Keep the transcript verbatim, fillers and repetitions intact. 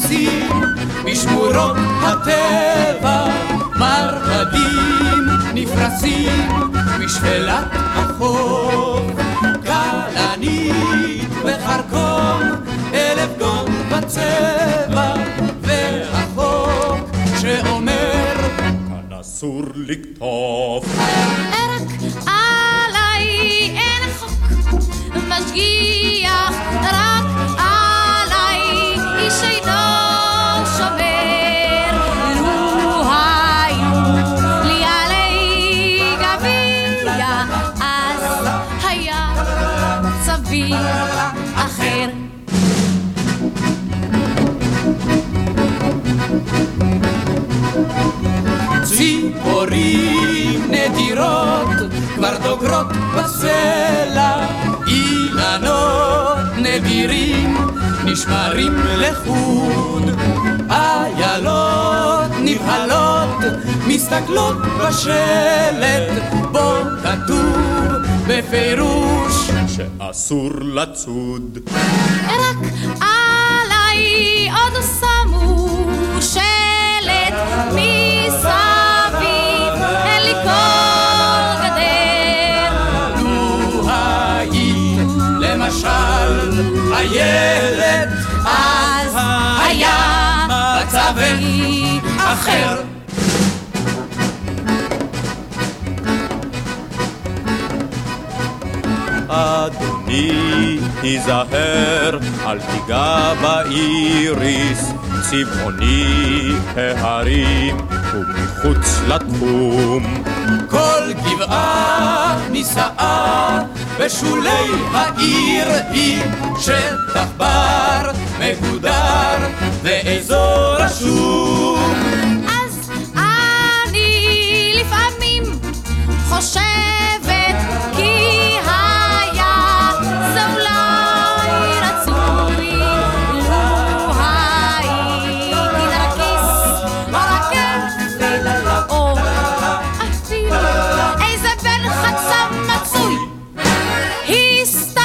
נפרסים בשמורות הטבע, מרבדים נפרסים משפלת החוף, כלנית וחרקום אלף גון בצבע, והחוק שאומר כאן אסור לקטוף. רק עליי אין חוק משגיח, רק עליי איש אינו שומר. לו היו לי עלי גביע, אז היה מצבי אחר. ציפורים נדירות כבר דוגרות בסלע, אילנות נדירים נשמרים לחוד, איילות נבהלות מסתכלות בשלט, בו כתוב בפירוש שאסור לצוד. רק עליי עוד שמו שלט מסביב, אין לי כל גדר. לו היית למשל הילד, אז היה מצבי אחר. אדוני תיזהר, אל תיגע באיריס, צבעוני ההרים ומחוץ לתחום. כל גבעה נישאה בשולי העיר היא שטח בר מגודר ואזור רשום. אז אני לפעמים חושבת כי היה זה אולי רצוי, לו הייתי נרקיס או רכבת או אפילו איזה בן חצה מצוי. הסתובבתי